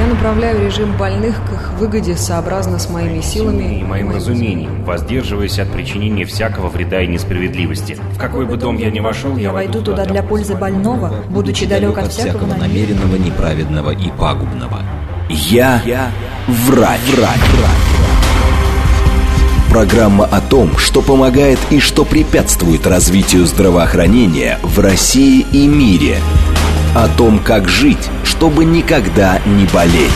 Я направляю режим больных к их выгоде сообразно с моими силами и моим разумением, воздерживаясь от причинения всякого вреда и несправедливости. В какой бы дом я ни вошел, я войду туда для пользы больного, будучи далек от всякого намеренного, неправедного и пагубного. Я врач. Программа о том, что помогает и что препятствует развитию здравоохранения в России и мире. О том, как жить, чтобы никогда не болеть.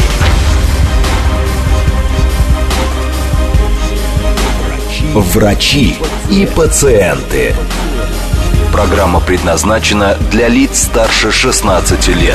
Врачи и пациенты. Программа предназначена для лиц старше 16 лет.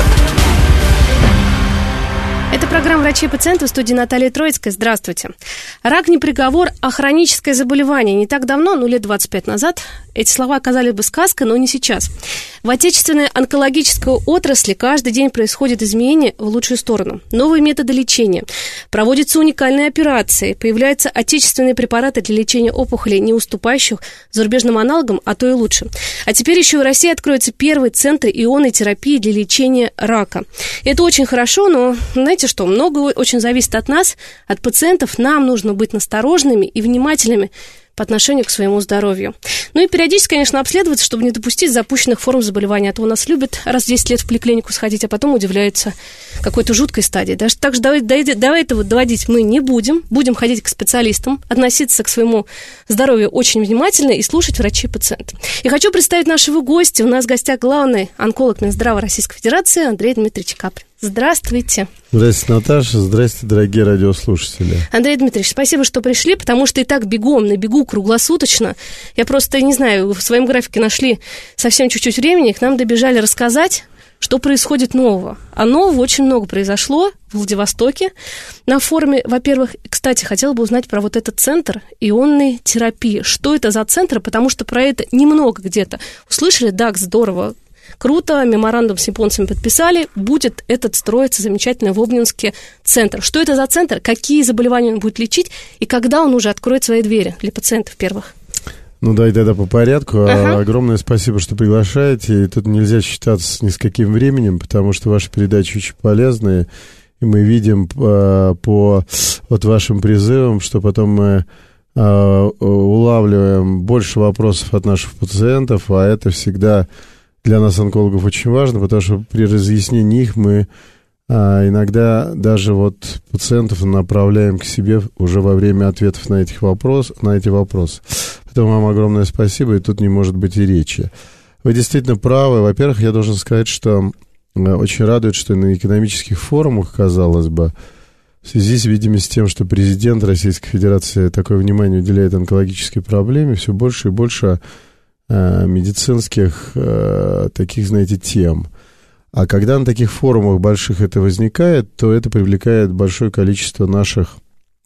Это программа «Врачи и пациенты», в студии Наталья Троицкая. Здравствуйте. Рак не приговор, а хроническое заболевание. Не так давно, лет 25 назад, эти слова оказались бы сказкой, но не сейчас. В отечественной онкологической отрасли каждый день происходят изменения в лучшую сторону. Новые методы лечения. Проводятся уникальные операции. Появляются отечественные препараты для лечения опухолей, не уступающих зарубежным аналогам, а то и лучше. А теперь еще в России откроется первый центр ионной терапии для лечения рака. Это очень хорошо, но знаете что, многое очень зависит от нас, от пациентов. Нам нужно быть настороженными и внимательными по отношению к своему здоровью. И периодически, конечно, обследоваться, чтобы не допустить запущенных форм заболевания. А то у нас любят раз в 10 лет в поликлинику сходить, а потом удивляются какой-то жуткой стадии. Так что до этого доводить мы не будем. Будем ходить к специалистам, относиться к своему здоровью очень внимательно и слушать врачей и пациентов. И хочу представить нашего гостя. У нас в гостях главный онколог Минздрава Российской Федерации Андрей Дмитриевич Каплин. Здравствуйте. Здравствуйте, Наташа. Здравствуйте, дорогие радиослушатели. Андрей Дмитриевич, спасибо, что пришли, потому что и так на бегу круглосуточно. Я просто, не знаю, в своем графике нашли совсем чуть-чуть времени, к нам добежали рассказать, что происходит нового. А нового очень много произошло в Владивостоке на форуме. Во-первых, кстати, хотела бы узнать про вот этот центр ионной терапии. Что это за центр? Потому что про это немного где-то услышали. Да, здорово. Круто, меморандум с японцами подписали, будет этот строиться замечательный в Обнинске центр. Что это за центр, какие заболевания он будет лечить и когда он уже откроет свои двери для пациентов первых? Давай тогда по порядку. Огромное спасибо, что приглашаете. И тут нельзя считаться ни с каким временем, потому что ваши передачи очень полезные. И мы видим по вашим призывам, что потом мы улавливаем больше вопросов от наших пациентов, а это всегда для нас, онкологов, очень важно, потому что при разъяснении их мы иногда даже пациентов направляем к себе уже во время ответов на эти вопросы. Поэтому вам огромное спасибо, и тут не может быть и речи. Вы действительно правы. Во-первых, я должен сказать, что очень радует, что на экономических форумах, казалось бы, в связи, видимо, с тем, что президент Российской Федерации такое внимание уделяет онкологической проблеме, все больше и больше медицинских таких, знаете, тем. А когда на таких форумах больших это возникает, то это привлекает большое количество наших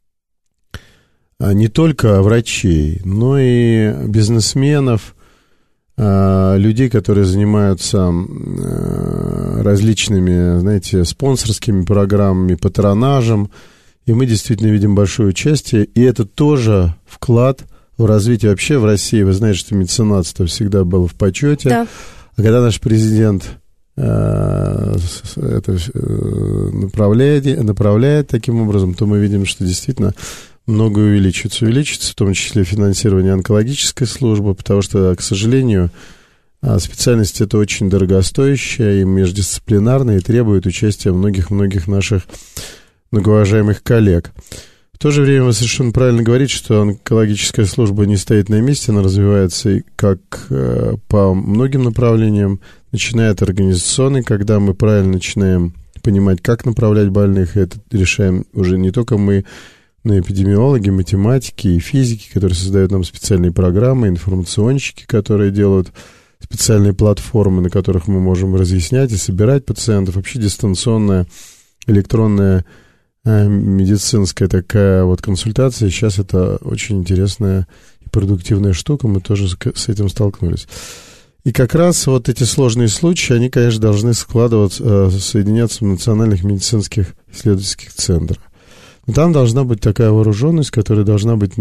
не только врачей, но и бизнесменов, людей, которые занимаются различными, знаете, спонсорскими программами, патронажем. И мы действительно видим большое участие. И это тоже вклад в развитие вообще в России. Вы знаете, что меценатство всегда было в почете. Да. А когда наш президент это направляет таким образом, то мы видим, что действительно многое увеличится. Увеличится в том числе финансирование онкологической службы, потому что, к сожалению, специальность это очень дорогостоящая и междисциплинарная, и требует участия многих наших многоуважаемых коллег. В то же время вы совершенно правильно говорите, что онкологическая служба не стоит на месте, она развивается как по многим направлениям, начиная от организационной, когда мы правильно начинаем понимать, как направлять больных, и это решаем уже не только мы, но и эпидемиологи, математики и физики, которые создают нам специальные программы, информационщики, которые делают специальные платформы, на которых мы можем разъяснять и собирать пациентов. Вообще дистанционная электронная медицинская такая консультация. Сейчас это очень интересная и продуктивная штука. Мы тоже с этим столкнулись. И как раз эти сложные случаи, они, конечно, должны соединяться в национальных медицинских исследовательских центрах. Но там должна быть такая вооруженность, которая должна быть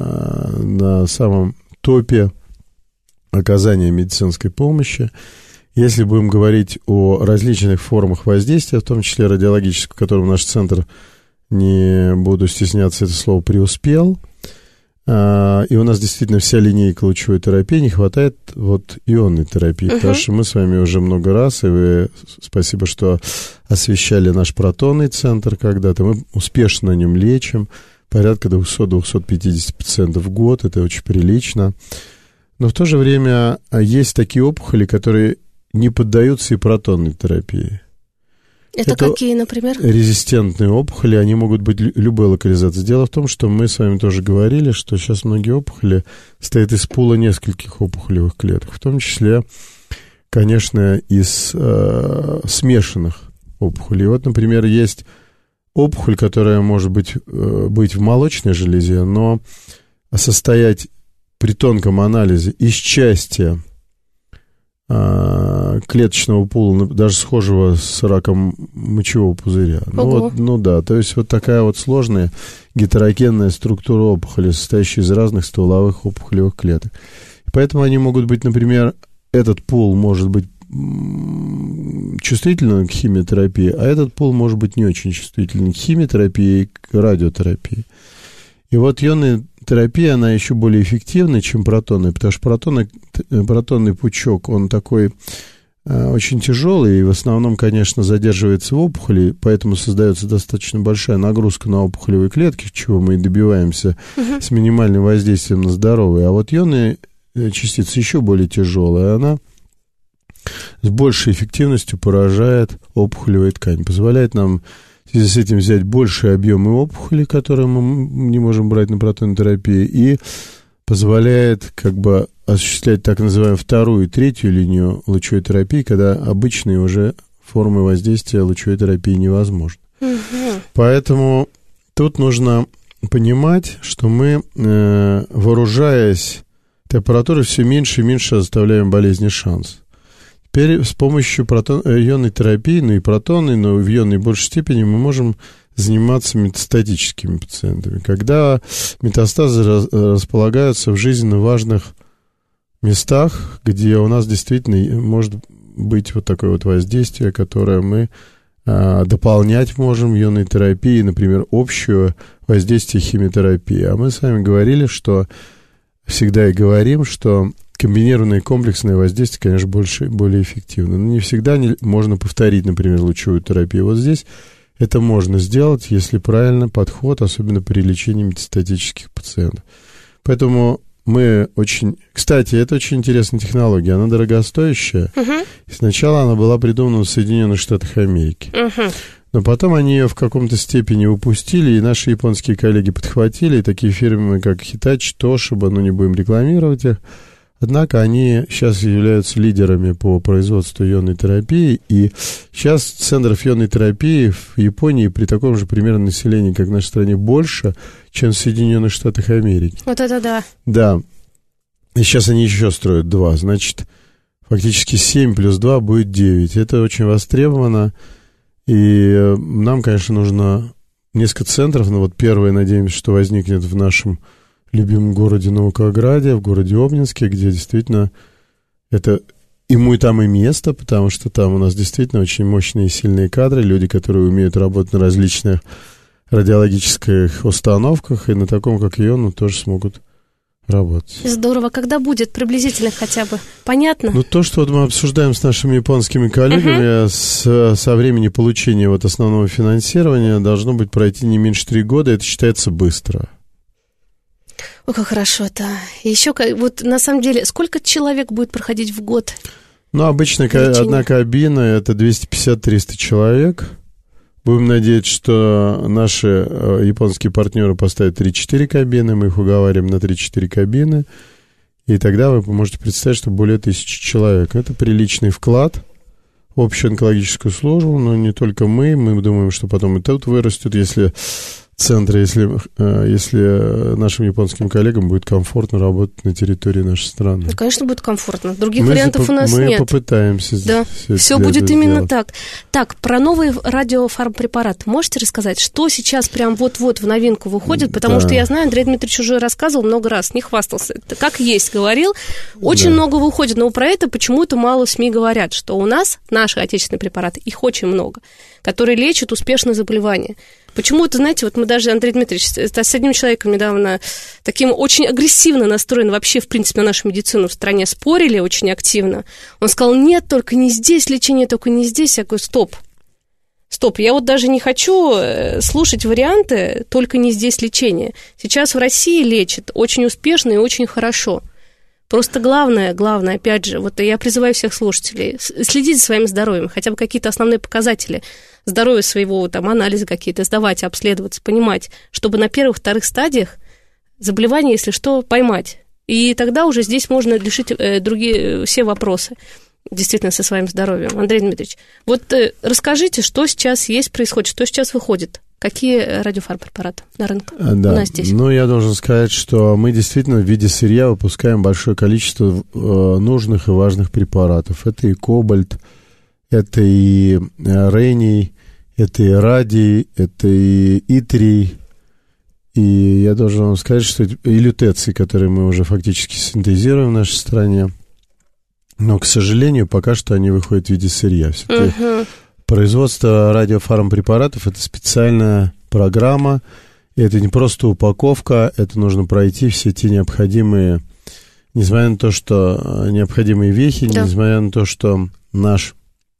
на самом топе оказания медицинской помощи. Если будем говорить о различных формах воздействия, в том числе радиологического, в котором наш центр, не буду стесняться это слово, преуспел, и у нас действительно вся линейка лучевой терапии, не хватает вот ионной терапии, потому что мы с вами уже много раз, и вы, спасибо, что освещали наш протонный центр когда-то, мы успешно на нем лечим, порядка 200-250 пациентов в год, это очень прилично. Но в то же время есть такие опухоли, которые не поддаются и протонной терапии. Это какие, например? Резистентные опухоли, они могут быть любой локализации. Дело в том, что мы с вами тоже говорили, что сейчас многие опухоли состоят из пула нескольких опухолевых клеток, в том числе, конечно, из смешанных опухолей. Вот, например, есть опухоль, которая может быть в молочной железе, но состоять при тонком анализе из части клеточного пула, даже схожего с раком мочевого пузыря. То есть вот такая вот сложная гетерогенная структура опухоли, состоящая из разных стволовых опухолевых клеток. И поэтому они могут быть, например, этот пул может быть чувствительным к химиотерапии, а этот пул может быть не очень чувствительным к химиотерапии и к радиотерапии. И вот ионная терапия, она еще более эффективна, чем протонная, потому что протонный пучок, он такой очень тяжелый и в основном, конечно, задерживается в опухоли, поэтому создается достаточно большая нагрузка на опухолевые клетки, чего мы и добиваемся с минимальным воздействием на здоровые. А вот ионная частица еще более тяжелая, она с большей эффективностью поражает опухолевую ткань, позволяет нам в связи с этим взять большие объемы опухоли, которые мы не можем брать на протонной терапии, и позволяет как бы осуществлять так называемую вторую и третью линию лучевой терапии, когда обычные уже формы воздействия лучевой терапии невозможны. Поэтому тут нужно понимать, что мы, вооружаясь этой аппаратурой, все меньше и меньше оставляем болезни шанс. Теперь с помощью ионной терапии, и протонной, но в ионной большей степени мы можем заниматься метастатическими пациентами. Когда метастазы располагаются в жизненно важных местах, где у нас действительно может быть вот такое вот воздействие, которое мы дополнять можем ионной терапией, например, общее воздействие химиотерапии. А мы с вами говорили, что всегда и говорим, что комбинированное комплексное воздействие, конечно, более эффективно. Но не всегда можно повторить, например, лучевую терапию. Вот здесь это можно сделать, если правильно подход, особенно при лечении метастатических пациентов. Поэтому мы очень... Кстати, это очень интересная технология. Она дорогостоящая. Сначала она была придумана в Соединенных Штатах Америки. Но потом они ее в каком-то степени упустили, и наши японские коллеги подхватили, и такие фирмы, как Hitachi, Toshiba, не будем рекламировать их. Однако они сейчас являются лидерами по производству ионной терапии, и сейчас центров ионной терапии в Японии при таком же примерно населении, как в нашей стране, больше, чем в Соединенных Штатах Америки. Вот это да. Да. И сейчас они еще строят 2. Значит, фактически 7 плюс 2 будет 9. Это очень востребовано, и нам, конечно, нужно несколько центров, но вот первое, надеемся, что возникнет в нашем любимом городе Наукограде, в городе Обнинске, где действительно это ему и там и место, потому что там у нас действительно очень мощные и сильные кадры, люди, которые умеют работать на различных радиологических установках, и на таком, как ИОН, тоже смогут работать. Здорово. Когда будет приблизительно хотя бы? Понятно? Ну, то, что вот мы обсуждаем с нашими японскими коллегами, со времени получения вот основного финансирования должно быть пройти не меньше 3 года, это считается быстро. Ой, как хорошо-то. Еще, вот на самом деле, сколько человек будет проходить в год? Ну, обычно одна кабина, это 250-300 человек. Будем надеяться, что наши японские партнеры поставят 3-4 кабины, мы их уговариваем на 3-4 кабины, и тогда вы можете представить, что более 1000 человек. Это приличный вклад в общую онкологическую службу, но не только мы думаем, что потом и тут вырастет, если центра, если нашим японским коллегам будет комфортно работать на территории нашей страны. Ну, конечно, будет комфортно. Других вариантов у нас нет. Мы попытаемся. Да, все будет именно так. Так, про новый радиофармпрепарат можете рассказать, что сейчас прям вот-вот в новинку выходит? Потому что я знаю, Андрей Дмитриевич уже рассказывал много раз, не хвастался. Как есть говорил, очень много выходит, но про это почему-то мало СМИ говорят, что у нас наши отечественные препараты, их очень много, которые лечат успешно заболевания. Почему-то, знаете, вот мы даже, Андрей Дмитриевич, с одним человеком недавно таким очень агрессивно настроен вообще, в принципе, на нашу медицину в стране, спорили очень активно. Он сказал, нет, только не здесь лечение, только не здесь. Я говорю, стоп, я вот даже не хочу слушать варианты, только не здесь лечение. Сейчас в России лечат очень успешно и очень хорошо. Просто главное, опять же, вот я призываю всех слушателей, следить за своим здоровьем, хотя бы какие-то основные показатели здоровья своего, там, анализы какие-то сдавать, обследоваться, понимать, чтобы на первых, вторых стадиях заболевания, если что, поймать. И тогда уже здесь можно решить другие все вопросы, действительно, со своим здоровьем. Андрей Дмитриевич, вот расскажите, что сейчас есть, происходит, что сейчас выходит? Какие радиофармпрепараты на рынке у нас здесь? Ну, я должен сказать, что мы действительно в виде сырья выпускаем большое количество нужных и важных препаратов. Это и кобальт, это и рений, это и радий, это и итрий. И я должен вам сказать, что и лютеций, которые мы уже фактически синтезируем в нашей стране. Но, к сожалению, пока что они выходят в виде сырья. Все-таки производство радиофармпрепаратов – это специальная программа, и это не просто упаковка, это нужно пройти все те необходимые, несмотря на то, что необходимые вехи, несмотря на то, что наш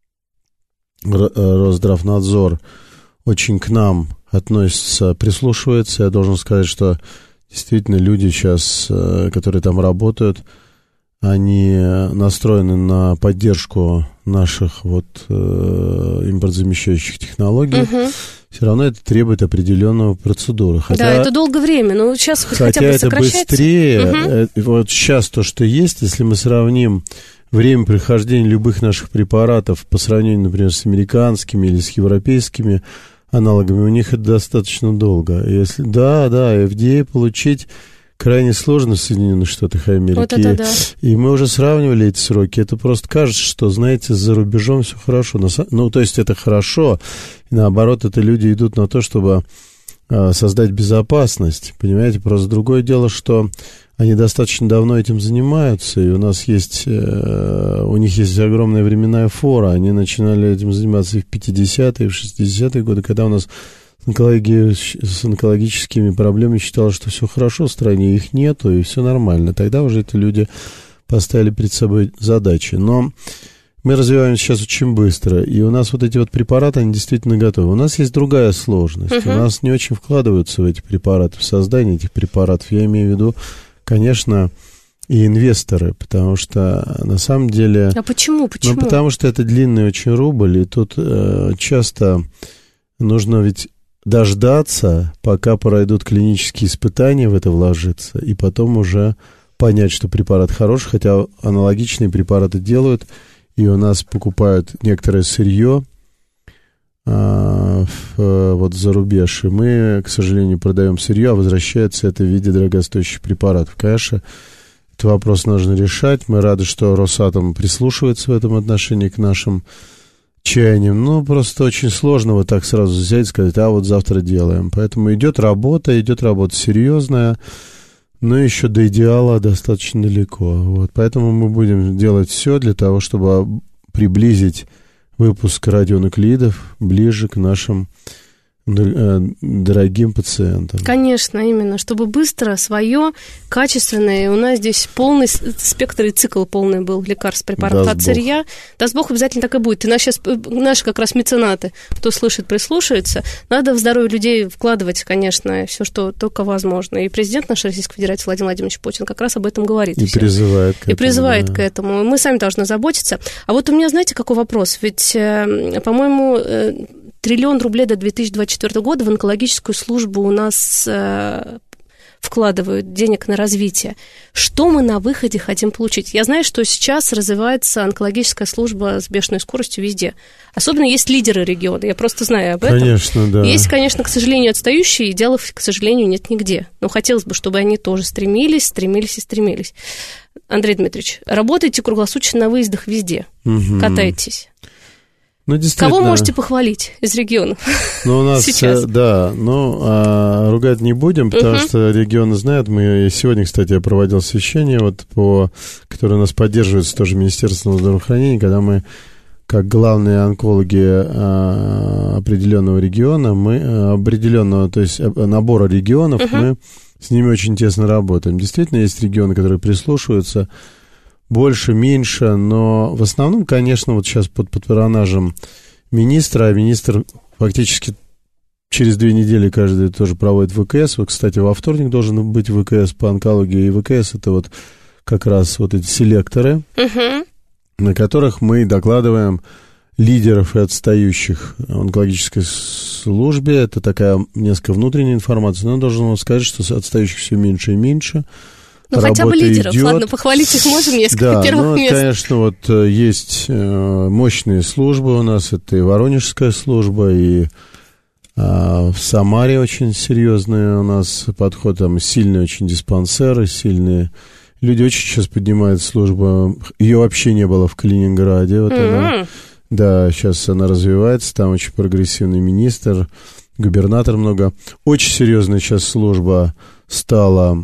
Росздравнадзор очень к нам относится, прислушивается. Я должен сказать, что действительно люди сейчас, которые там работают, они настроены на поддержку наших импортозамещающих технологий. Все равно это требует определенного процедуры. Да, это долгое время, но сейчас хотя бы сокращается. Это быстрее. Вот сейчас то, что есть, если мы сравним время прохождения любых наших препаратов по сравнению, например, с американскими или с европейскими аналогами, у них это достаточно долго. Если, FDA получить крайне сложно в Соединенных Штатах Америки. Вот это да. И мы уже сравнивали эти сроки. Это просто кажется, что, знаете, за рубежом все хорошо. Ну, то есть это хорошо. И наоборот, это люди идут на то, чтобы создать безопасность. Понимаете? Просто другое дело, что они достаточно давно этим занимаются, и у них есть огромная временная фора. Они начинали этим заниматься и в 50-е, и в 60-е годы, когда у нас с онкологическими проблемами считалось, что все хорошо в стране, их нету, и все нормально. Тогда уже эти люди поставили перед собой задачи. Но мы развиваемся сейчас очень быстро, и у нас вот эти вот препараты, они действительно готовы. У нас есть другая сложность. У нас не очень вкладываются в эти препараты, в создание этих препаратов. Я имею в виду, конечно, и инвесторы, потому что на самом деле... А почему? Ну, потому что это длинный очень рубль, и тут часто нужно ведь дождаться, пока пройдут клинические испытания, в это вложиться, и потом уже понять, что препарат хороший, хотя аналогичные препараты делают, и у нас покупают некоторое сырье вот за рубеж, и мы, к сожалению, продаем сырье, а возвращается это в виде дорогостоящих препаратов. Конечно, этот вопрос нужно решать. Мы рады, что Росатом прислушивается в этом отношении к нашим чаяниям. Ну, просто очень сложно вот так сразу взять и сказать, вот завтра делаем. Поэтому идет работа серьезная, но еще до идеала достаточно далеко. Вот. Поэтому мы будем делать все для того, чтобы приблизить выпуск радионуклидов ближе к нашим дорогим пациентам. Конечно, именно, чтобы быстро, свое, качественное. И у нас здесь полный спектр и цикл полный был лекарств, препаратов от сырья. Даст Бог, обязательно так и будет. И наши как раз меценаты, кто слышит, прислушается. Надо в здоровье людей вкладывать, конечно, все, что только возможно. И президент нашей Российской Федерации Владимир Владимирович Путин как раз об этом говорит. И призывает к этому. И призывает к этому. Мы сами должны заботиться. А вот у меня, знаете, какой вопрос? Ведь, по-моему, 1 триллион рублей до 2024 года в онкологическую службу у нас вкладывают денег на развитие, что мы на выходе хотим получить? Я знаю, что сейчас развивается онкологическая служба с бешеной скоростью везде. Особенно есть лидеры региона, я просто знаю об этом. Конечно, да. Есть, конечно, к сожалению, отстающие, идеалов, к сожалению, нет нигде. Но хотелось бы, чтобы они тоже стремились. Андрей Дмитриевич, работаете круглосуточно на выездах везде, катаетесь. Ну, действительно. Кого можете похвалить из региона? Ну, у нас, сейчас? Да, ругать не будем, потому что регионы знают. Мы сегодня, кстати, я проводил совещание, которое у нас поддерживается тоже Министерством здравоохранения, когда мы, как главные онкологи определенного региона, то есть набора регионов, мы с ними очень тесно работаем. Действительно, есть регионы, которые прислушиваются, больше, меньше, но в основном, конечно, вот сейчас под патронажем министра, а министр фактически через 2 недели каждый тоже проводит ВКС. Вот, кстати, во вторник должен быть ВКС по онкологии, и ВКС — это вот как раз вот эти селекторы, на которых мы докладываем лидеров и отстающих в онкологической службе. Это такая несколько внутренняя информация, но должен сказать, что отстающих все меньше и меньше. Ну, хотя бы лидеров, ладно, похвалить их можем, несколько первых мест. Да, конечно, вот есть мощные службы у нас, это и Воронежская служба, и в Самаре очень серьезный у нас подход, там сильные очень диспансеры, сильные люди очень сейчас поднимают службу, ее вообще не было в Калининграде, вот она, да, сейчас она развивается, там очень прогрессивный министр, губернатор много, очень серьезная сейчас служба стала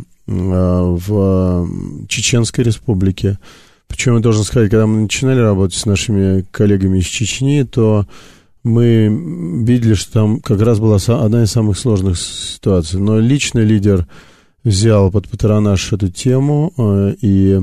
в Чеченской Республике. Причем я должен сказать, когда мы начинали работать с нашими коллегами из Чечни, то мы видели, что там как раз была одна из самых сложных ситуаций. Но личный лидер взял под патронаж эту тему, и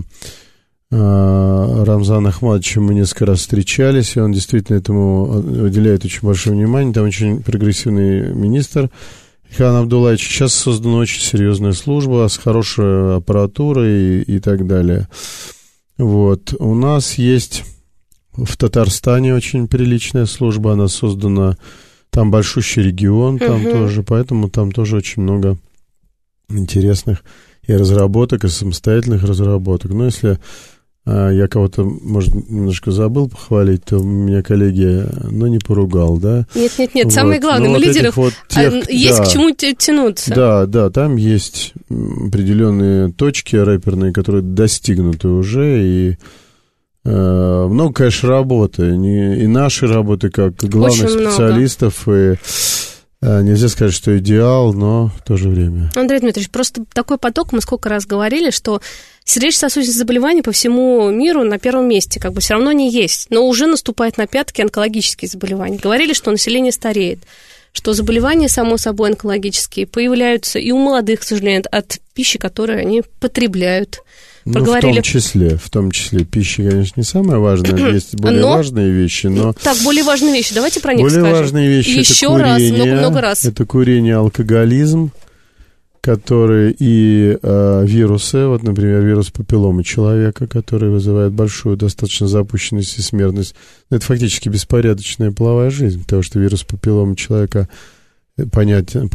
Рамзан Ахмадовичем мы несколько раз встречались, и он действительно этому уделяет очень большое внимание. Там очень прогрессивный министр Ильхан Абдуллаевич. Сейчас создана очень серьезная служба с хорошей аппаратурой и так далее. Вот. У нас есть в Татарстане очень приличная служба, она создана, там большущий регион, там тоже, поэтому там тоже очень много интересных и разработок, и самостоятельных разработок. Но если я кого-то, может, немножко забыл похвалить, то меня коллеги, не поругал, да? Нет, вот. Самое главное, мы лидеров, есть к чему тянуться. Да, там есть определенные точки рэперные, которые достигнуты уже, и много, конечно, работы, и нашей работы, как главных специалистов, и нельзя сказать, что идеал, но в то же время. Андрей Дмитриевич, просто такой поток, мы сколько раз говорили, что сердечно-сосудистые заболевания по всему миру на первом месте, все равно не есть, но уже наступает на пятки онкологические заболевания. Говорили, что население стареет, что заболевания, само собой, онкологические появляются и у молодых, к сожалению, от пищи, которую они потребляют. Проговорили. В том числе пища, конечно, не самое важное, есть более важные вещи, но... Так, более важные вещи, давайте про них скажем. Более важные вещи — это курение, много раз. Это курение, алкоголизм, которые и вирусы, вот, например, вирус папилломы человека, который вызывает большую достаточно запущенность и смертность. Это фактически беспорядочная половая жизнь, потому что вирус папилломы человека, понятна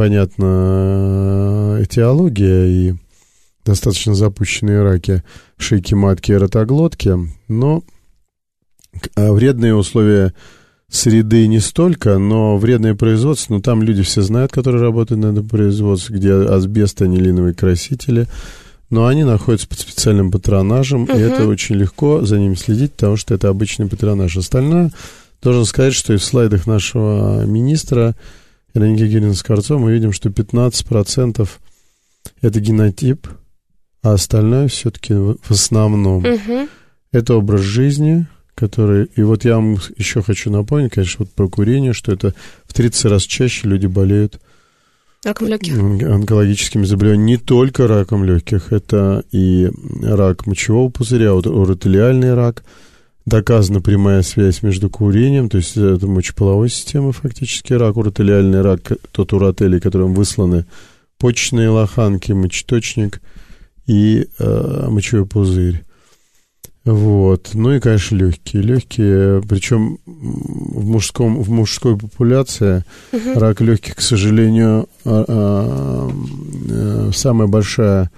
этиология и достаточно запущенные раки шейки матки и ротоглотки, но вредные условия среды не столько, но вредное производство, там люди все знают, которые работают на этом производстве, где асбест, анилиновые красители, но они находятся под специальным патронажем, и это очень легко за ними следить, потому что это обычный патронаж. Остальное, должен сказать, что и в слайдах нашего министра Ироники Герина-Скворцова мы видим, что 15% это генотип, а остальное все-таки в основном это образ жизни, который... И вот я вам еще хочу напомнить, конечно, вот про курение, что это в 30 раз чаще люди болеют раком легких, онкологическими заболеваниями. Не только раком легких, это и рак мочевого пузыря, уротелиальный рак. Доказана прямая связь между курением, то есть это мочеполовой системы фактически рак, уротелиальный рак, тот уротелий, которым высланы почечные лоханки, мочеточник и мочевой пузырь. Вот. Ну и, конечно, легкие, причем в мужской популяции рак легких, к сожалению, самая большая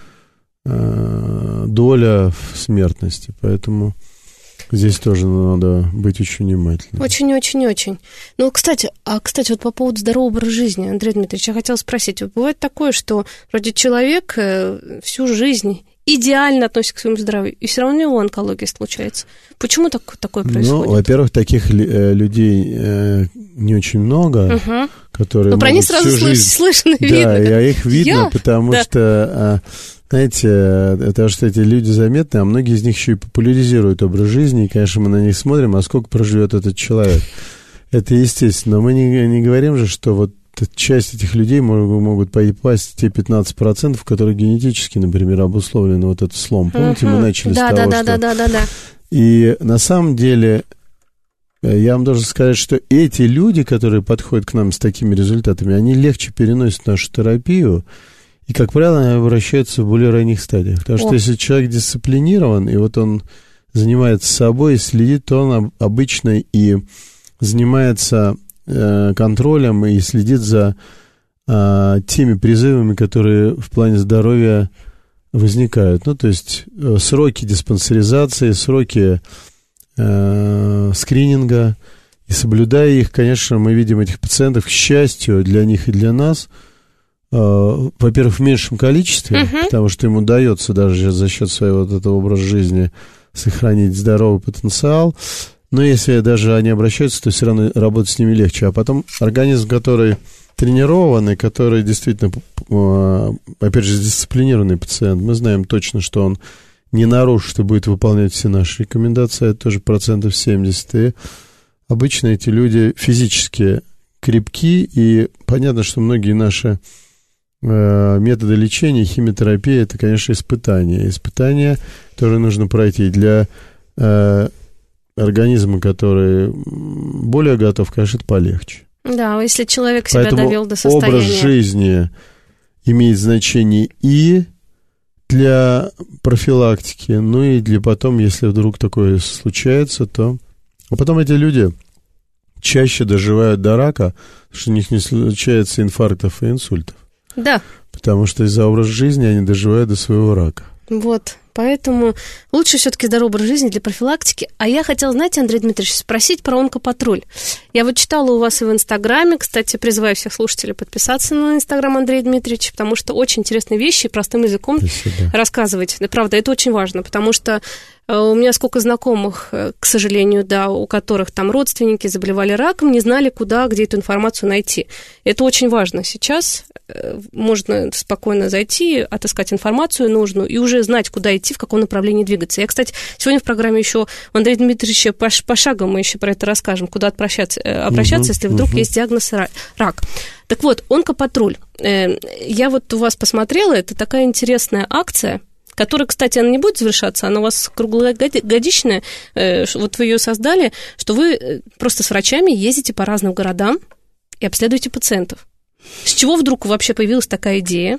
доля в смертности, поэтому здесь тоже надо быть очень внимательным. Очень-очень-очень. Ну, кстати, вот по поводу здорового образа жизни, Андрей Дмитриевич, я хотела спросить, бывает такое, что вроде человек всю жизнь идеально относится к своему здоровью, и все равно у него онкология случается. Почему такое происходит? Ну, во-первых, таких людей не очень много, которые про них сразу слышно и видно. Да, и их видно, потому что... Знаете, потому что эти люди заметны, а многие из них еще и популяризируют образ жизни, и, конечно, мы на них смотрим, а сколько проживет этот человек. Это естественно. Но мы не говорим же, что вот часть этих людей могут попасть в те 15%, которые генетически, например, обусловлены вот этот слом. Помните, мы начали с того, что... Да. И на самом деле, я вам должен сказать, что эти люди, которые подходят к нам с такими результатами, они легче переносят нашу терапию, и, как правило, они обращаются в более ранних стадиях. Потому что если человек дисциплинирован, и вот он занимается собой, следит, то он обычно и занимается контролем и следит за теми призывами, которые в плане здоровья возникают. Ну, то есть сроки диспансеризации, сроки скрининга. И соблюдая их, конечно, мы видим этих пациентов, к счастью, для них и для нас, во-первых, в меньшем количестве, потому что ему удается даже за счет своего вот этого образа жизни сохранить здоровый потенциал. Но если даже они обращаются, то все равно работать с ними легче. А потом организм, который тренированный, который действительно, опять же, дисциплинированный пациент, мы знаем точно, что он не нарушит и будет выполнять все наши рекомендации, это тоже 70%. И обычно эти люди физически крепки, и понятно, что многие наши методы лечения, химиотерапия, это, конечно, испытания, которые нужно пройти для организма, который более готов, конечно, это полегче. Да, если человек себя довел до состояния... Образ жизни имеет значение и для профилактики, ну и для потом, если вдруг такое случается, то... А потом эти люди чаще доживают до рака, потому что у них не случается инфарктов и инсультов. Да. Потому что из-за образа жизни они доживают до своего рака. Вот, поэтому лучше все-таки здоровый образ жизни для профилактики. А я хотела, знаете, Андрей Дмитриевич, спросить про онкопатруль. Я вот читала у вас и в Инстаграме, кстати, призываю всех слушателей подписаться на Инстаграм Андрея Дмитриевича, потому что очень интересные вещи простым языком рассказывать. Да, правда, это очень важно, потому что у меня сколько знакомых, к сожалению, да, у которых там родственники заболевали раком, не знали, где эту информацию найти. Это очень важно. Сейчас можно спокойно зайти, отыскать информацию нужную и уже знать, куда идти, в каком направлении двигаться. Я, кстати, сегодня в программе еще у Андрея Дмитриевича пошагово мы еще про это расскажем, куда обращаться, если вдруг есть диагноз рак. Так вот, онкопатруль. Я вот у вас посмотрела, это такая интересная акция, которая, кстати, она не будет завершаться, она у вас круглогодичная, вот вы ее создали, что вы просто с врачами ездите по разным городам и обследуете пациентов. С чего вдруг вообще появилась такая идея?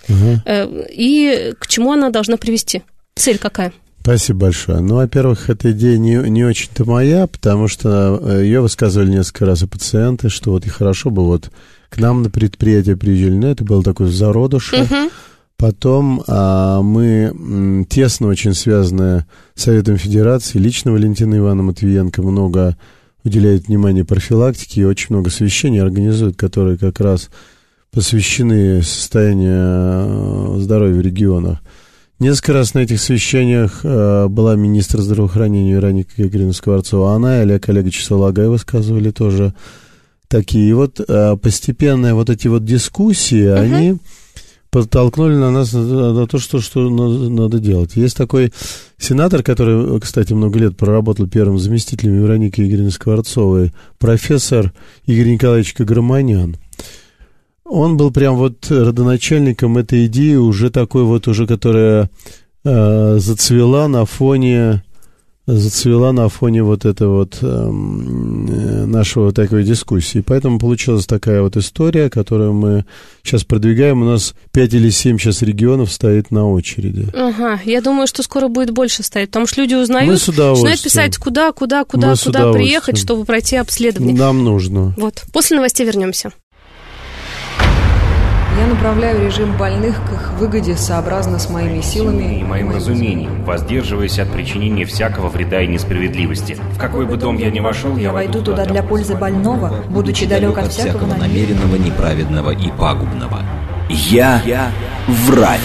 И к чему она должна привести? Цель какая? Спасибо большое. Ну, во-первых, эта идея не очень-то моя, потому что ее высказывали несколько раз и пациенты, что вот и хорошо бы вот к нам на предприятие приезжали. Но это было такое в зародыше. Потом мы тесно очень связаны с Советом Федерации. Лично Валентина Ивановна Матвиенко много уделяет внимания профилактике и очень много совещаний организует, которые как раз посвящены состоянию здоровья в регионах. Несколько раз на этих совещаниях была министр здравоохранения Вероника Игоревна Скворцова. Она и Олег Олегович Салагай высказывали тоже такие. И вот постепенно вот эти вот дискуссии, они подтолкнули на нас на то, что надо делать. Есть такой сенатор, который, кстати, много лет проработал первым заместителем Вероники Игоревны Скворцовой, профессор Игорь Николаевич Каграманян. Он был прям вот родоначальником этой идеи, уже такой вот, которая зацвела на фоне вот этой вот нашего такой дискуссии. Поэтому получилась такая вот история, которую мы сейчас продвигаем. У нас 5 или 7 сейчас регионов стоит на очереди. Ага, я думаю, что скоро будет больше стоять, потому что люди узнают, начинают писать, куда приехать, чтобы пройти обследование. Нам нужно. Вот, после новостей вернемся. Я направляю режим больных к их выгоде сообразно с моими силами и моим разумением, воздерживаясь от причинения всякого вреда и несправедливости. В какой бы дом я ни вошел, Я войду туда для пользы больного, будучи далек от всякого намеренного, неправедного и пагубного. Я врач.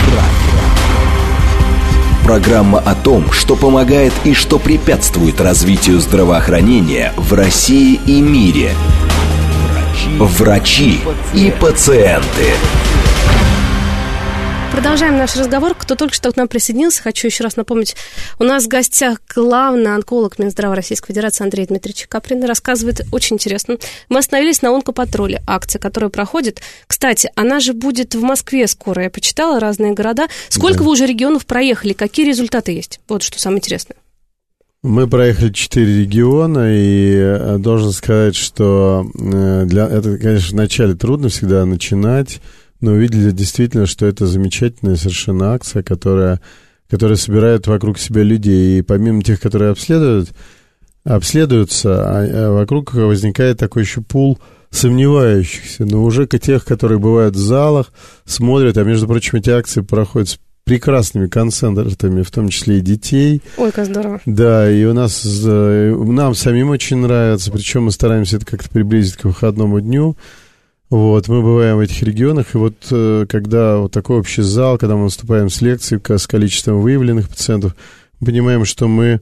Программа о том, что помогает и что препятствует развитию здравоохранения в России и мире. Врачи и пациенты. Продолжаем наш разговор. Кто только что к нам присоединился, хочу еще раз напомнить, у нас в гостях главный онколог Минздрава Российской Федерации Андрей Дмитриевич Каприн. Рассказывает очень интересно. Мы остановились на онкопатруле, акция, которая проходит. Кстати, она же будет в Москве скоро. Я почитала разные города. Сколько вы уже регионов проехали? Какие результаты есть? Вот что самое интересное. Мы проехали 4 региона, и должен сказать, что это, конечно, вначале трудно всегда начинать, но увидели действительно, что это замечательная совершенно акция, которая собирает вокруг себя людей. И помимо тех, которые обследуются, вокруг возникает такой еще пул сомневающихся, но уже тех, которые бывают в залах, смотрят, а между прочим, эти акции проходят с прекрасными концертами, в том числе и детей. Ой, как здорово. Да, и нам самим очень нравится, причем мы стараемся это как-то приблизить к выходному дню. Вот, мы бываем в этих регионах, и вот когда вот такой общий зал, когда мы выступаем с лекцией с количеством выявленных пациентов, мы понимаем, что мы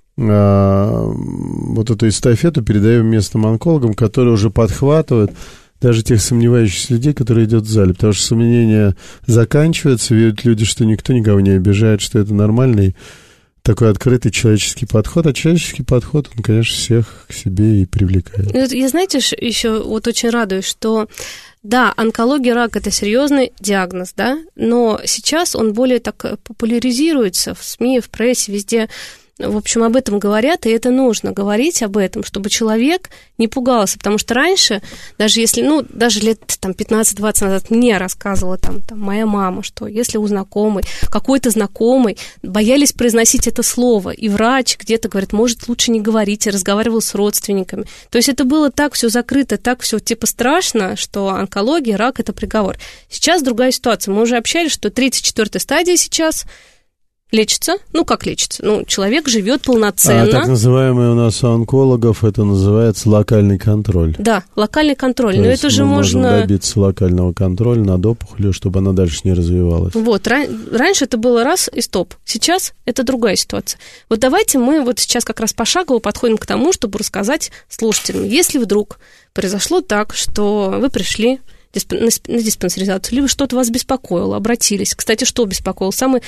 вот эту эстафету передаем местным онкологам, которые уже подхватывают даже тех сомневающихся людей, которые идут в зале, потому что сомнения заканчиваются, верят люди, что никто никого не обижает, что это нормальный такой открытый человеческий подход, а человеческий подход, он, конечно, всех к себе и привлекает. Я, знаете, еще вот очень радуюсь, что, да, онкология, рак – это серьезный диагноз, да, но сейчас он более так популяризируется в СМИ, в прессе, везде. В общем, об этом говорят, и это нужно говорить об этом, чтобы человек не пугался, потому что раньше, даже если, даже лет 15-20 назад мне рассказывала там моя мама, что если у какой-то знакомый, боялись произносить это слово, и врач где-то говорит, может, лучше не говорить, и разговаривал с родственниками. То есть это было так все закрыто, так все типа страшно, что онкология, рак – это приговор. Сейчас другая ситуация. Мы уже общались, что 3-4 стадия сейчас лечится. Как лечится? Человек живет полноценно. Так называемый у нас у онкологов это называется локальный контроль. Да, локальный контроль. То но есть это же мы можно можем добиться локального контроля над опухолью, чтобы она дальше не развивалась. Вот, раньше это было раз и стоп. Сейчас это другая ситуация. Вот давайте мы вот сейчас как раз пошагово подходим к тому, чтобы рассказать слушателям, если вдруг произошло так, что вы пришли на диспансеризацию, или что-то вас беспокоило, обратились. Кстати, что беспокоило? Самые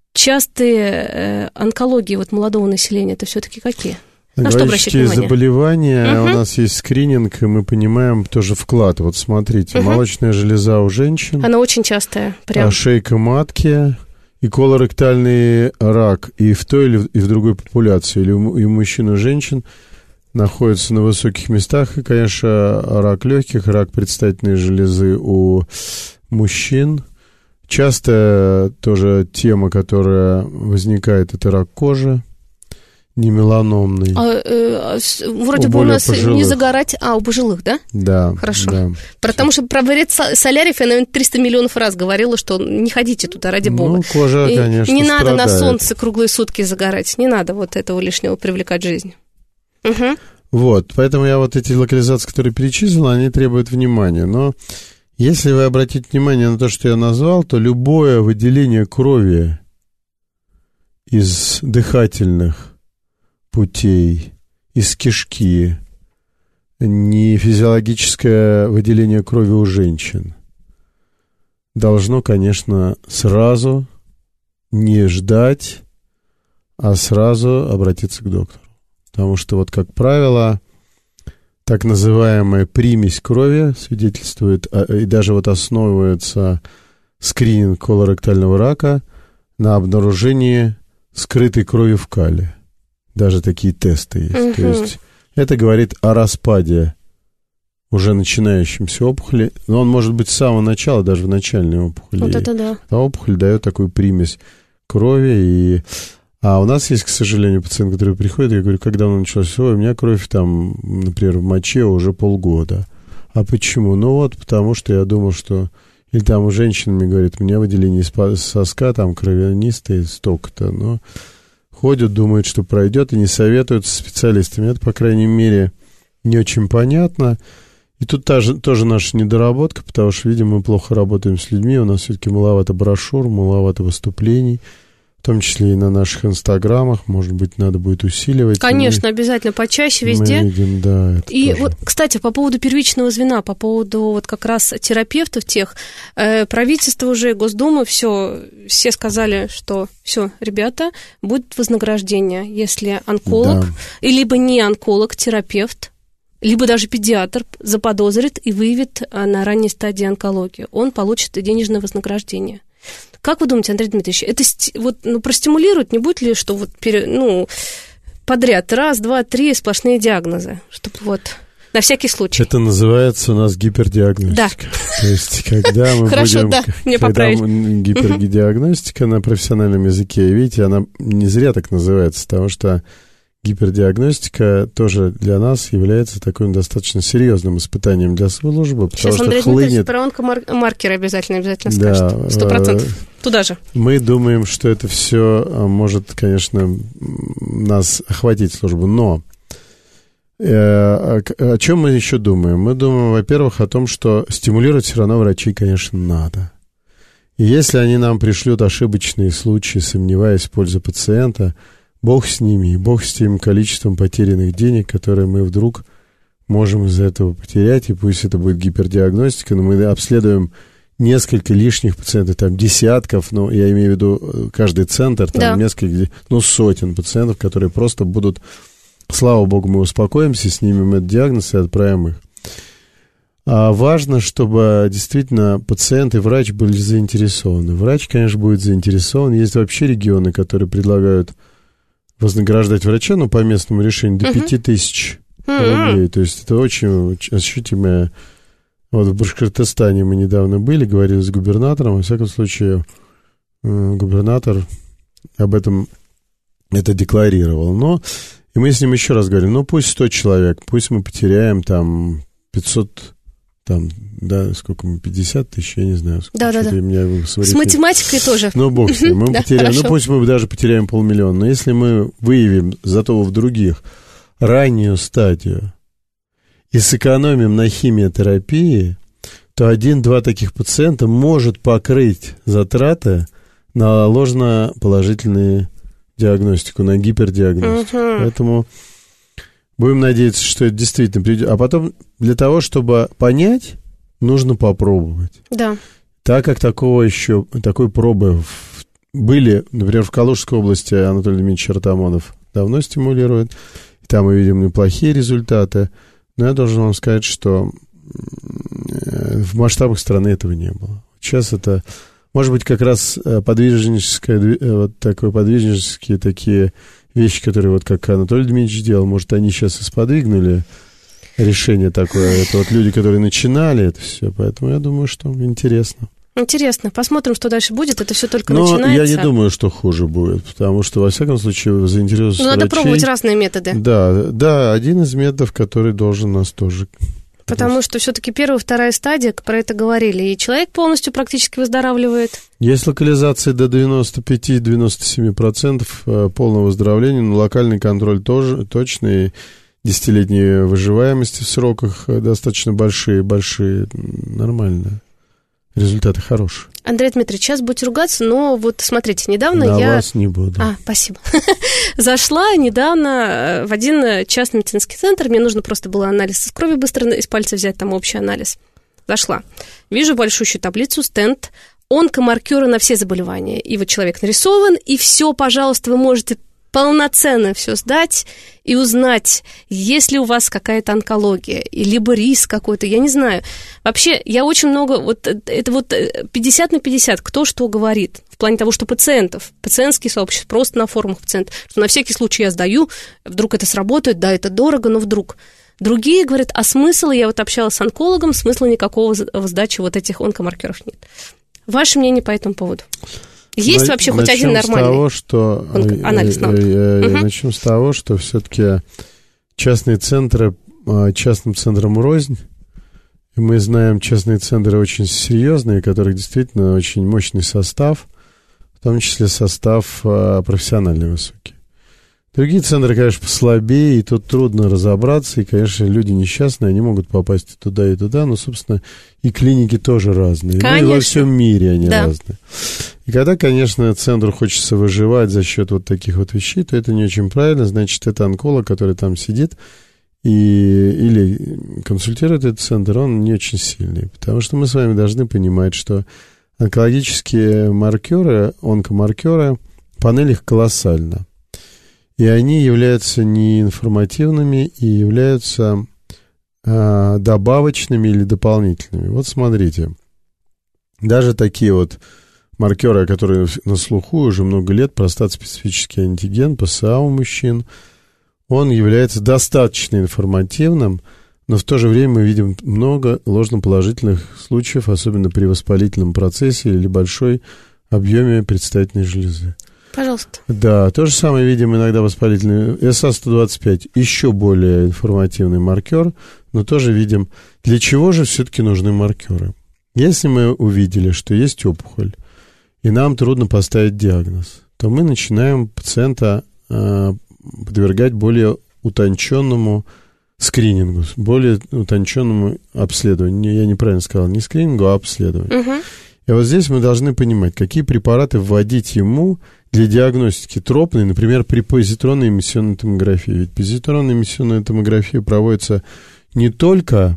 частые онкологии молодого населения, это все-таки какие? На что обращать внимание? Заболевания, у нас есть скрининг, и мы понимаем тоже вклад. Вот смотрите, молочная железа у женщин. Она очень частая. Прям. Шейка матки и колоректальный рак и в той, и в другой популяции, или и у мужчин, и у женщин находятся на высоких местах. И, конечно, рак легких, рак предстательной железы у мужчин. Частая тоже тема, которая возникает, это рак кожи, не меланомный. Вроде бы у нас пожилых. Не загорать, у пожилых, да? Да. Хорошо. Да. Потому что про вред соляриев я, наверное, 300 миллионов раз говорила, что не ходите туда, ради бога. Кожа, конечно, не надо страдает. на солнце круглые сутки загорать, не надо вот этого лишнего привлекать в жизнь. Угу. Вот, поэтому я эти локализации, которые перечислил, они требуют внимания, но если вы обратите внимание на то, что я назвал, то любое выделение крови из дыхательных путей, из кишки, не физиологическое выделение крови у женщин должно, конечно, сразу не ждать, а сразу обратиться к доктору. Потому что, как правило, так называемая примесь крови свидетельствует, и даже основывается скрининг колоректального рака на обнаружении скрытой крови в кале. Даже такие тесты есть. Угу. То есть это говорит о распаде уже начинающемся опухоли. Но он может быть с самого начала, даже в начальной опухоли. Вот это да. А опухоль дает такую примесь крови. А у нас есть, к сожалению, пациент, который приходит, я говорю, когда он началось, у меня кровь например, в моче уже полгода. А почему? Потому что я думал, что Или там у женщин мне говорят, у меня выделение из соска, там кровянистые столько-то, но ходят, думают, что пройдет, и не советуют с специалистами. Это, по крайней мере, не очень понятно. И тут тоже наша недоработка, потому что, видимо, мы плохо работаем с людьми, у нас все-таки маловато брошюр, маловато выступлений, в том числе и на наших инстаграмах, может быть, надо будет усиливать. Конечно, обязательно почаще везде. Мы видим, да, это и тоже. Вот, кстати, по поводу первичного звена, по поводу вот как раз терапевтов тех, правительство уже, Госдума, все сказали, что все, ребята, будет вознаграждение, если онколог, и либо не онколог, терапевт, либо даже педиатр заподозрит и выявит на ранней стадии онкологии, он получит денежное вознаграждение. Как вы думаете, Андрей Дмитриевич, это простимулирует, не будет ли, что вот подряд 1, 2, 3 сплошные диагнозы, чтобы вот на всякий случай? Это называется у нас гипердиагностика. Да. То есть, когда мы Хорошо, да, мне поправить. Гипerdиагностика на профессиональном языке, видите, она не зря так называется, потому что гипердиагностика тоже для нас является таким достаточно серьезным испытанием для службы, потому сейчас что Андрей хлынет... Дмитриевич про онкомаркеры обязательно скажет. 100%. Туда же. Мы думаем, что это все может, конечно, нас охватить службу, но о чем мы еще думаем? Мы думаем, во-первых, о том, что стимулировать все равно врачей, конечно, надо. И если они нам пришлют ошибочные случаи, сомневаясь в пользу пациента, Бог с ними, и Бог с тем количеством потерянных денег, которые мы вдруг можем из-за этого потерять, и пусть это будет гипердиагностика, но мы обследуем несколько лишних пациентов, там десятков, ну, я имею в виду каждый центр, там несколько, сотен пациентов, которые просто будут, слава Богу, мы успокоимся, снимем этот диагноз и отправим их. А важно, чтобы действительно пациент и врач были заинтересованы. Врач, конечно, будет заинтересован. Есть вообще регионы, которые предлагают вознаграждать врача, но по местному решению до 5000 рублей. То есть это очень ощутимое. Вот в Башкортостане мы недавно были, говорили с губернатором. Во всяком случае, губернатор об этом это декларировал. Но и мы с ним еще раз говорим, пусть 100 человек, пусть мы потеряем там 500, там, да, сколько мы, 50 тысяч, я не знаю. Да. С математикой тоже. Бог с ним, мы потеряем, пусть мы даже потеряем 500 000, но если мы выявим зато в других раннюю стадию и сэкономим на химиотерапии, то 1-2 таких пациента может покрыть затраты на ложноположительную диагностику, на гипердиагностику. Поэтому будем надеяться, что это действительно придет. А потом для того, чтобы понять, нужно попробовать. Да. Так как такой пробы были, например, в Калужской области Анатолий Дмитриевич Артамонов давно стимулирует, и там мы видим неплохие результаты, но я должен вам сказать, что в масштабах страны этого не было. Сейчас это, может быть, как раз подвижнические такие вещи, которые вот как Анатолий Дмитриевич делал, может, они сейчас и сподвигнули решение такое. Это вот люди, которые начинали это все, поэтому я думаю, что интересно. Интересно. Посмотрим, что дальше будет. Это все только начинается. Но я не думаю, что хуже будет, потому что, во всяком случае, заинтересованность врачей... Надо пробовать разные методы. Да, один из методов, который должен нас тоже... Потому что все-таки 1-я, 2-я стадия, про это говорили, и человек полностью практически выздоравливает. Есть локализация до 95-97% полного выздоровления, но локальный контроль тоже точный, 10-летние выживаемости в сроках достаточно большие, нормально. Результаты хорошие. Андрей Дмитриевич, сейчас будете ругаться, но вот смотрите, недавно на вас не буду. Спасибо. Зашла недавно в один частный медицинский центр, мне нужно просто было анализ из крови быстро из пальца взять, там общий анализ. Зашла. Вижу большущую таблицу, стенд, онкомаркеры на все заболевания. И вот человек нарисован, и все, пожалуйста, вы можете полноценно все сдать и узнать, есть ли у вас какая-то онкология, либо риск какой-то, я не знаю. Вообще, я очень много, это 50 на 50, кто что говорит, в плане того, что пациентские сообщества, просто на форумах пациентов, что на всякий случай я сдаю, вдруг это сработает, да, это дорого, но вдруг. Другие говорят, а смысла, я общалась с онкологом, смысла никакого в сдаче этих онкомаркеров нет. Ваше мнение по этому поводу? Есть вообще хоть один нормальный анализ? Начнем с того, что все-таки частные центры частным центрам рознь, И мы знаем частные центры очень серьезные, у которых действительно очень мощный состав, в том числе состав профессиональный высокий. Другие центры, конечно, послабее, и тут трудно разобраться, и, конечно, люди несчастные, они могут попасть и туда, но, собственно, и клиники тоже разные. Конечно. Ну, и во всем мире они Да. разные. И когда, конечно, центру хочется выживать за счет вот таких вот вещей, то это не очень правильно, значит, это онколог, который там сидит, или консультирует этот центр, он не очень сильный, потому что мы с вами должны понимать, что онкологические маркеры, онкомаркеры, панель их колоссальна. И они являются неинформативными и являются добавочными или дополнительными. Вот смотрите, даже такие вот маркеры, которые на слуху уже много лет, простат-специфический антиген, ПСА у мужчин, он является достаточно информативным, но в то же время мы видим много ложноположительных случаев, особенно при воспалительном процессе или большой объеме предстательной железы. Пожалуйста. Да, то же самое видим иногда воспалительный СА-125, еще более информативный маркер, но тоже видим, для чего же все-таки нужны маркеры. Если мы увидели, что есть опухоль, и нам трудно поставить диагноз, то мы начинаем пациента подвергать более утонченному скринингу, более утонченному обследованию. Я неправильно сказал, не скринингу, а обследованию. Угу. И вот здесь мы должны понимать, какие препараты вводить ему для диагностики тропной, например, при позитронной эмиссионной томографии. Ведь позитронная эмиссионная томография проводится не только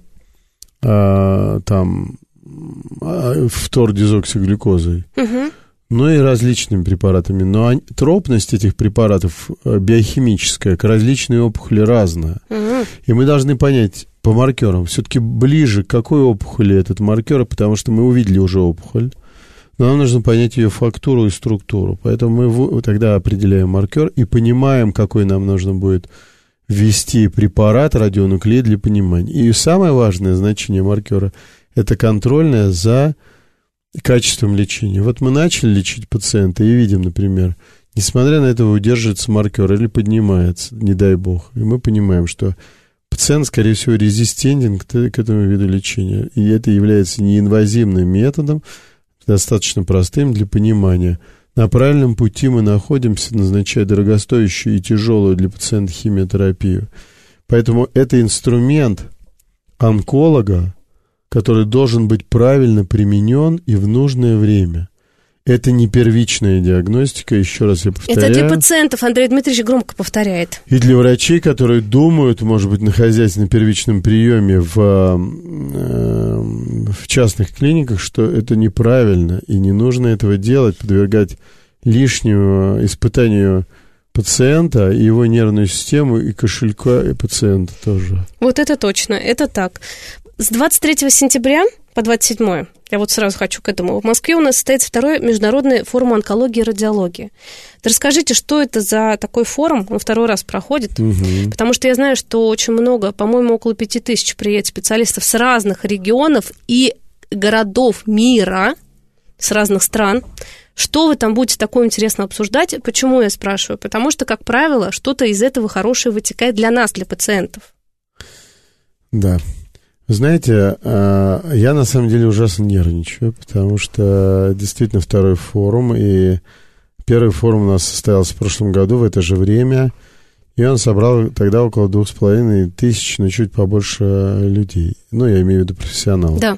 фтордезоксиглюкозой, но и различными препаратами. Но тропность этих препаратов биохимическая к различной опухоли разная. И мы должны понять по маркерам, все-таки ближе к какой опухоли этот маркер, потому что мы увидели уже опухоль, но нам нужно понять ее фактуру и структуру. Поэтому мы тогда определяем маркер и понимаем, какой нам нужно будет ввести препарат радионуклид для понимания. И самое важное значение маркера – это контрольное за качеством лечения. Вот мы начали лечить пациента и видим, например, несмотря на это удерживается маркер или поднимается, не дай бог. И мы понимаем, что пациент, скорее всего, резистентен к этому виду лечения. И это является неинвазивным методом, достаточно простым для понимания. На правильном пути мы находимся, назначая дорогостоящую и тяжелую для пациента химиотерапию. Поэтому это инструмент онколога, который должен быть правильно применен и в нужное время. Это не первичная диагностика, еще раз я повторяю. Это для пациентов, Андрей Дмитриевич громко повторяет. И для врачей, которые думают, может быть, находясь на первичном приеме в частных клиниках, что это неправильно, и не нужно этого делать, подвергать лишнему испытанию пациента, и его нервную систему, и кошелька, и пациента тоже. Вот это точно, это так. С 23 сентября по 27, я вот сразу хочу к этому, в Москве у нас состоится второй международный форум онкологии и радиологии. Расскажите, что это за такой форум, он второй раз проходит, потому что я знаю, что очень много, по-моему, около 5000 приедет специалистов с разных регионов и городов мира, с разных стран. Что вы там будете такое интересно обсуждать? Почему я спрашиваю? Потому что, как правило, что-то из этого хорошее вытекает для нас, для пациентов. Да. Знаете, я на самом деле ужасно нервничаю, потому что действительно второй форум, и первый форум у нас состоялся в прошлом году в это же время, и он собрал тогда около 2500, но чуть побольше людей. Ну, я имею в виду профессионалов. Да.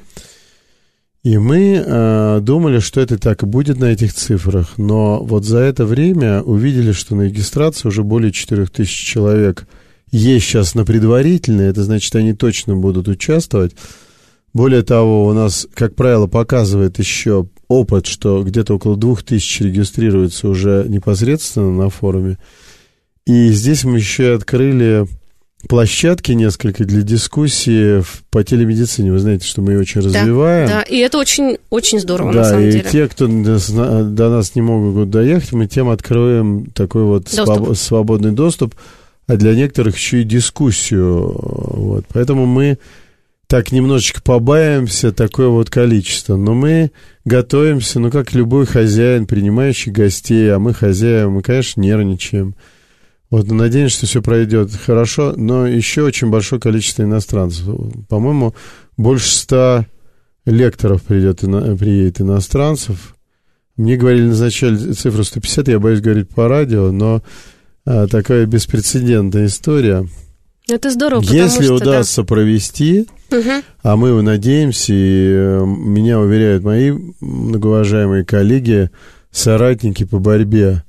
И мы думали, что это так и будет на этих цифрах, но вот за это время увидели, что на регистрации уже более 4000 человек есть сейчас на предварительной, это значит, они точно будут участвовать. Более того, у нас, как правило, показывает еще опыт, что где-то около 2000 регистрируется уже непосредственно на форуме. И здесь мы еще открыли площадки несколько для дискуссии по телемедицине. Вы знаете, что мы ее очень развиваем. Да, и это очень, очень здорово, на самом деле. Да, и те, кто до нас не могут доехать, мы тем откроем такой вот свободный доступ, а для некоторых еще и дискуссию. Вот. Поэтому мы так немножечко побаиваемся такое вот количество. Но мы готовимся, ну, как любой хозяин, принимающий гостей, а мы хозяева, мы, конечно, нервничаем. Вот, надеемся, что все пройдет хорошо, но еще очень большое количество иностранцев. По-моему, больше 100 лекторов приедет иностранцев. Мне говорили назначали цифру 150, я боюсь говорить по радио, но такая беспрецедентная история. Это здорово, если что, удастся провести, а мы его надеемся, и меня уверяют мои многоуважаемые коллеги, соратники по борьбе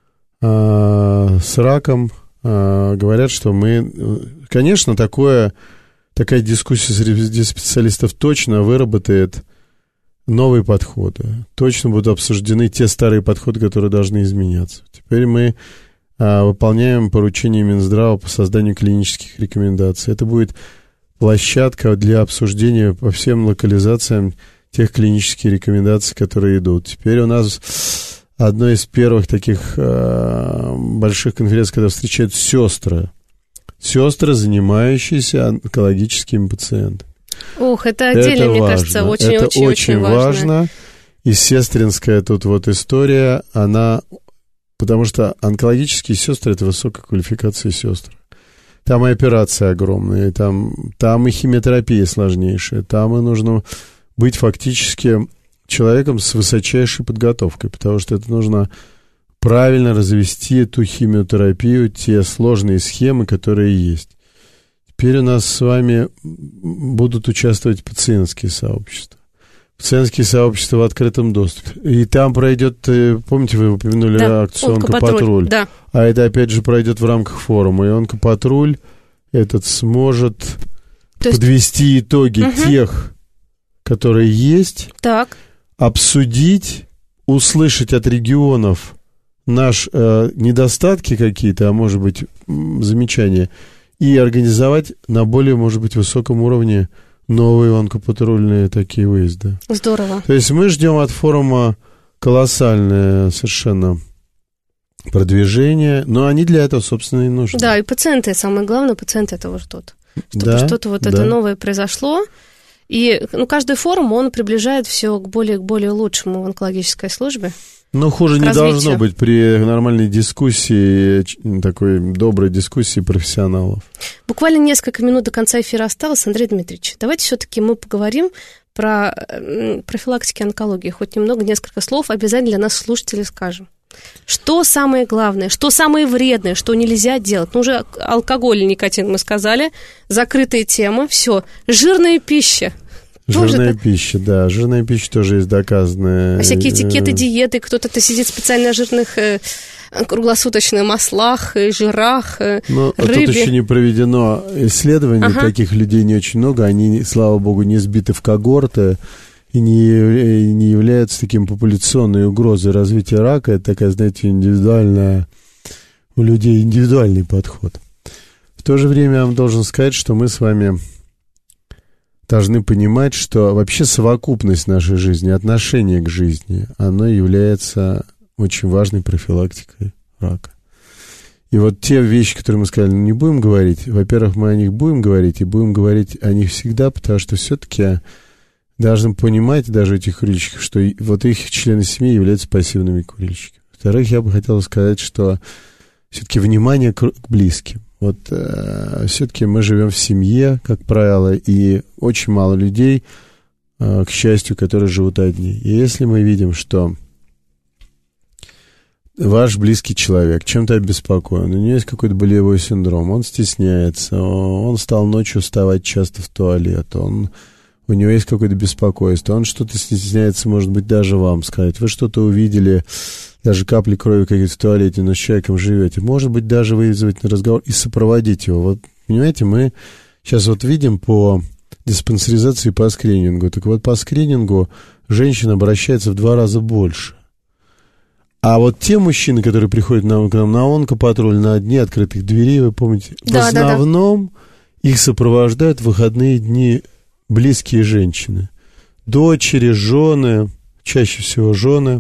с раком, говорят, что мы... Конечно, такая дискуссия среди специалистов точно выработает новые подходы. Точно будут обсуждены те старые подходы, которые должны изменяться. Теперь мы выполняем поручение Минздрава по созданию клинических рекомендаций. Это будет площадка для обсуждения по всем локализациям тех клинических рекомендаций, которые идут. Теперь у нас одной из первых таких больших конференций, когда встречают сестры, занимающиеся онкологическими пациентами. Ох, это отдельно, мне кажется, очень важно. И сестринская тут вот история, она... Потому что онкологические сестры — это высокой квалификации сестры. Там и операции огромные, там и химиотерапия сложнейшая, там и нужно быть фактически человеком с высочайшей подготовкой, потому что это нужно правильно развести эту химиотерапию, те сложные схемы, которые есть. Теперь у нас с вами будут участвовать пациентские сообщества. Пациентские сообщества в открытом доступе. И там пройдет, помните, вы упомянули акцию «Онкопатруль». Да. А это, опять же, пройдет в рамках форума. И «Онкопатруль» этот сможет подвести итоги тех, которые есть, обсудить, услышать от регионов наши недостатки какие-то, а может быть, замечания, и организовать на более, может быть, высоком уровне новые онкопатрульные такие выезды. Здорово. То есть мы ждем от форума колоссальное совершенно продвижение, но они для этого, собственно, и нужны. Да, и пациенты, самое главное, пациенты этого ждут. Чтобы что-то вот это новое произошло. И каждый форум, он приближает все к более лучшему в онкологической службе. Но хуже не должно быть при нормальной дискуссии, такой доброй дискуссии профессионалов. Буквально несколько минут до конца эфира осталось, Андрей Дмитриевич. Давайте все-таки мы поговорим про профилактику онкологии. Хоть немного, несколько слов обязательно для нас слушатели скажем. Что самое главное, что самое вредное, что нельзя делать? Уже алкоголь и никотин мы сказали, закрытая тема, все. Жирная пища. Жирная пища, да. Жирная пища тоже есть доказанная. А всякие этикеты, диеты, кто-то сидит специально на жирных круглосуточных маслах, жирах, но рыбе. Тут еще не проведено исследований, таких людей не очень много, они, слава богу, не сбиты в когорты и не являются таким популяционной угрозой развития рака. Это такая, знаете, индивидуальная, у людей индивидуальный подход. В то же время я вам должен сказать, что мы с вами должны понимать, что вообще совокупность нашей жизни, отношение к жизни, оно является очень важной профилактикой рака. И вот те вещи, которые мы сказали, не будем говорить, во-первых, мы о них будем говорить, и будем говорить о них всегда, потому что все-таки должны понимать даже эти курильщиков, что вот их члены семьи являются пассивными курильщиками. Во-вторых, я бы хотел сказать, что все-таки внимание к близким. Вот все-таки мы живем в семье, как правило, и очень мало людей, к счастью, которые живут одни. И если мы видим, что ваш близкий человек чем-то обеспокоен, у него есть какой-то болевой синдром, он стесняется, он стал ночью вставать часто в туалет, у него есть какое-то беспокойство, он что-то стесняется, может быть, даже вам сказать, вы что-то увидели, даже капли крови какие-то в туалете, но с человеком живете, может быть, даже вызвать на разговор и сопроводить его. Вот, понимаете, мы сейчас вот видим по диспансеризации, по скринингу, так вот, по скринингу женщин обращается в 2 раза больше. А вот те мужчины, которые приходят к нам на онкопатруль, на дни открытых дверей, вы помните, в основном их сопровождают в выходные дни близкие женщины. Дочери, жены, чаще всего жены,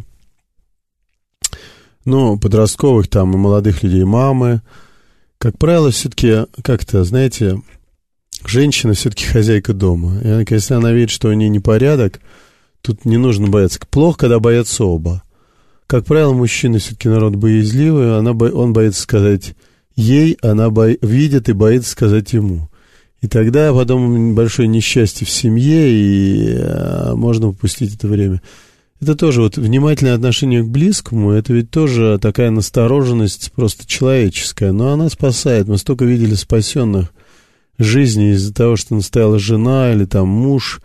подростковых там и молодых людей, мамы. Как правило, все-таки как-то, знаете, женщина все-таки хозяйка дома. И если она видит, что у нее непорядок, тут не нужно бояться. Плохо, когда боятся оба. Как правило, мужчина все-таки народ боязливый, он боится сказать ей, она видит и боится сказать ему. И тогда потом большое несчастье в семье, и можно упустить это время. Это тоже вот внимательное отношение к близкому, это ведь тоже такая настороженность просто человеческая, но она спасает. Мы столько видели спасенных жизней из-за того, что настояла жена или там муж,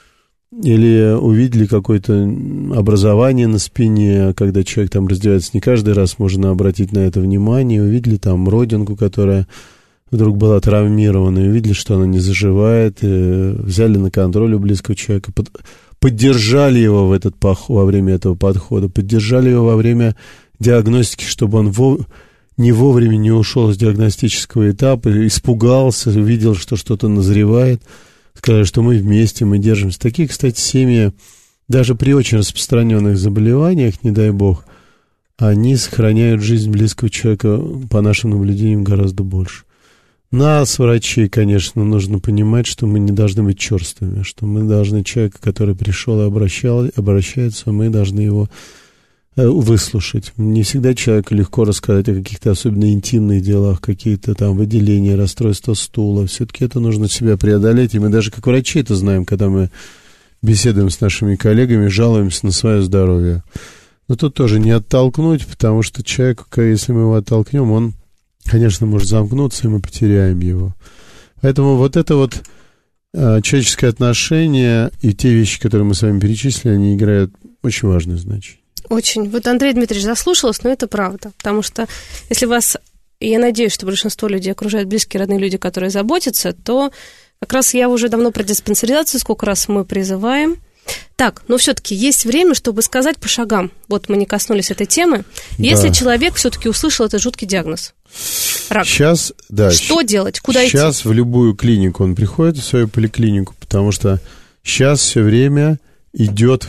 или увидели какое-то образование на спине, когда человек там раздевается. Не каждый раз можно обратить на это внимание. Увидели там родинку, которая вдруг была травмирована, и увидели, что она не заживает, и взяли на контроль у близкого человека, поддержали его во время этого подхода, поддержали его во время диагностики, чтобы он не вовремя не ушел с диагностического этапа, испугался, увидел, что что-то назревает, сказали, что мы вместе, мы держимся. Такие, кстати, семьи, даже при очень распространенных заболеваниях, не дай бог, они сохраняют жизнь близкого человека, по нашим наблюдениям, гораздо больше. Нас, врачей, конечно, нужно понимать, что мы не должны быть черствыми, что мы должны человека, который пришел и обращается, мы должны его выслушать. Не всегда человеку легко рассказать о каких-то особенно интимных делах, какие-то там выделения, расстройства стула. Все-таки это нужно себя преодолеть, и мы даже как врачи это знаем, когда мы беседуем с нашими коллегами, жалуемся на свое здоровье. Но тут тоже не оттолкнуть, потому что человек, если мы его оттолкнем, он, конечно, может замкнуться, и мы потеряем его. Поэтому вот это вот человеческое отношение и те вещи, которые мы с вами перечислили, они играют очень важное значение. Очень. Вот Андрей Дмитриевич заслушалась, но это правда. Потому что если вас, я надеюсь, что большинство людей окружают близкие, родные люди, которые заботятся, то как раз я уже давно про диспансеризацию, сколько раз мы призываем. Так, но все-таки есть время, чтобы сказать по шагам. Вот мы не коснулись этой темы. Если человек все-таки услышал этот жуткий диагноз, рак, сейчас, да, что делать? Куда идти? Сейчас в любую клинику он приходит, в свою поликлинику, потому что сейчас все время идет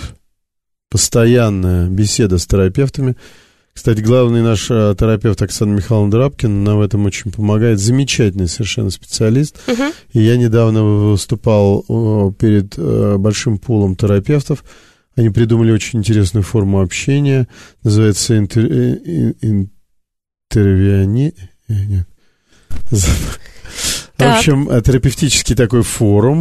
постоянная беседа с терапевтами. Кстати, главный наш терапевт Оксана Михайловна Драбкина нам в этом очень помогает. Замечательный совершенно специалист. И я недавно выступал перед большим пулом терапевтов. Они придумали очень интересную форму общения. Называется В общем, терапевтический такой форум.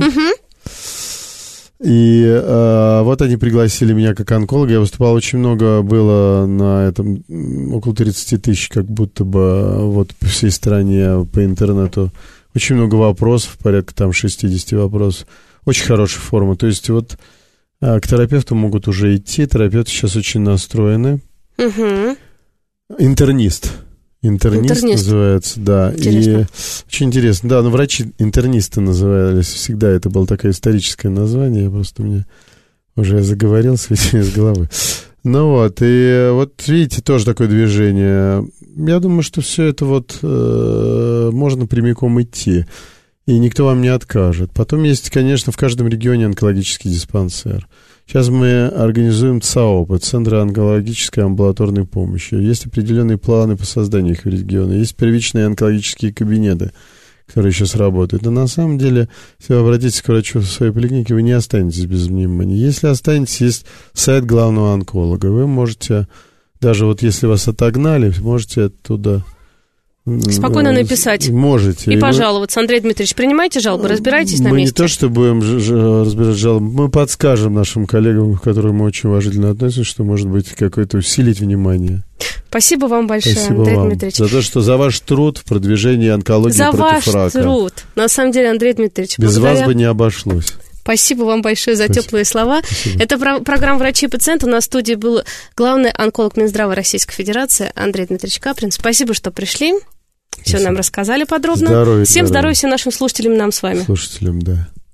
И вот они пригласили меня как онколога. Я выступал очень много, было на этом, около 30 тысяч, как будто бы, вот по всей стране, по интернету. Очень много вопросов, порядка там 60 вопросов. Очень хорошая форма. То есть вот к терапевту могут уже идти. Терапевты сейчас очень настроены. Интернист называется, да. Интересно. И очень интересно. Да, но врачи-интернисты назывались всегда. Это было такое историческое название. Просто мне уже заговорился из головы. Ну вот, и вот видите, тоже такое движение. Я думаю, что все это вот можно прямиком идти. И никто вам не откажет. Потом есть, конечно, в каждом регионе онкологический диспансер. Сейчас мы организуем ЦАОПы, Центры онкологической амбулаторной помощи. Есть определенные планы по созданию их в регионе. Есть первичные онкологические кабинеты, которые сейчас работают. Но на самом деле, если вы обратитесь к врачу в своей поликлинике, вы не останетесь без внимания. Если останетесь, есть сайт главного онколога. Вы можете, даже вот если вас отогнали, можете оттуда... Спокойно написать. Можете. И пожаловаться. Андрей Дмитриевич, принимайте жалобы, разбирайтесь на месте. Мы не то, что будем разбирать жалобы, мы подскажем нашим коллегам, к которым мы очень уважительно относимся, что, может быть, какое-то усилить внимание. Спасибо вам большое, Спасибо Андрей вам Дмитриевич. За то, что за ваш труд в продвижении онкологии против рака. За ваш труд. На самом деле, Андрей Дмитриевич, без вас бы не обошлось. Спасибо вам большое за теплые слова. Спасибо. Это программа «Врачи и пациенты». У нас в студии был главный онколог Минздрава Российской Федерации Андрей Дмитриевич Каприн. Спасибо, что пришли. Все нам рассказали подробно. Всем здоровья всем нашим слушателям, нам с вами. Слушателям, да.